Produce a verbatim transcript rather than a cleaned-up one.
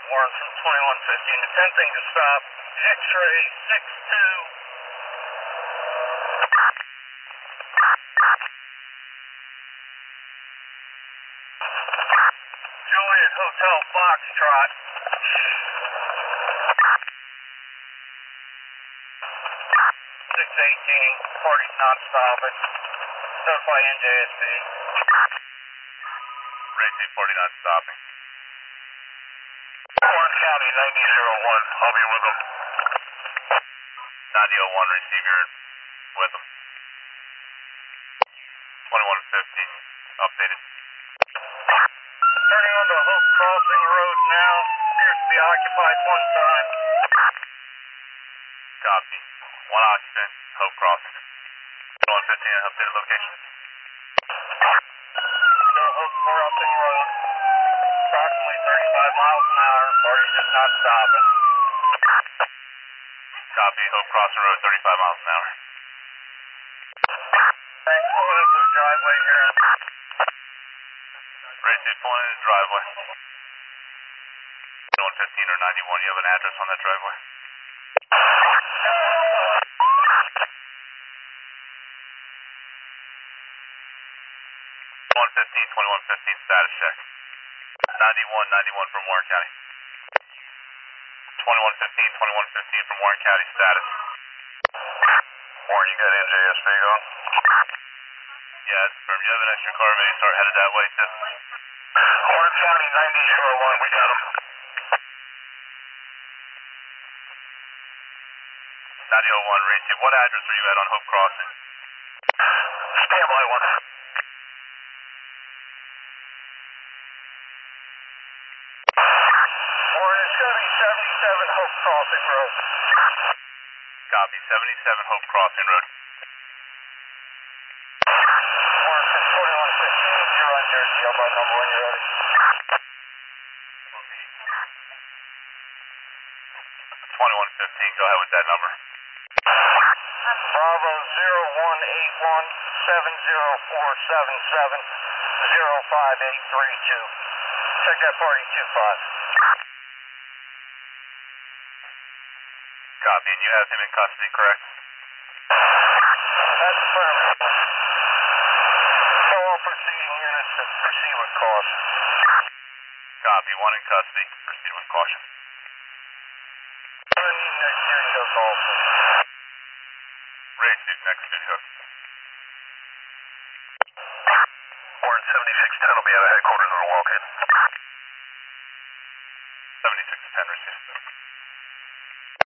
Warren from twenty-one fifteen, attempting to stop X-ray six two. Juliet Hotel Foxtrot. six eighteen, party's not stopping. Notify N J S B. Racing forty not stopping. Warren County ninety oh one, I'll be with them. ninety oh one, receive your with them. twenty-one fifteen, updated. Turning onto Hope Crossing Road now. Appears to be occupied one time. Copy. One occupant, Hope Crossing. twenty-one fifteen, updated location. Still Hope Crossing Road. Approximately thirty-five miles an hour. Party's just not stopping. Copy, Hope Crossing Road, thirty-five miles an hour. Thanks, pulling into the driveway here. Racing pulling in the driveway. twenty-one fifteen or ninety-one, you have an address on that driveway? twenty-one fifteen, twenty-one fifteen, status check. ninety-one, ninety-one from Warren County. twenty-one fifteen, twenty-one fifteen from Warren County, status. Warren, you got N J S B going? Yeah, it's confirmed. You have an extra car, maybe start headed that way too. Warren County ninety oh one, we got him. ninety oh one, Racy, what address are you at on Hope Crossing? Standby one. Warren, it's going to be seventy-seven Hope Crossing Road. Copy, seventy-seven Hope Crossing Road. Warren from twenty-one fifteen, you're on your G L by number when you're ready. twenty-one fifteen, go ahead with that number. Bravo zero one eight one seven zero four seven seven zero five eight three two. Check that party two five. Copy, and you have him in custody, correct? That's affirmative. Tell all proceeding units to proceed with caution. Copy, one in custody, proceed with caution. I'm going to need next studio call, please. Racy, next studio. Warren seventy-six ten will be out of headquarters on a walk-in. seventy-six ten, receive.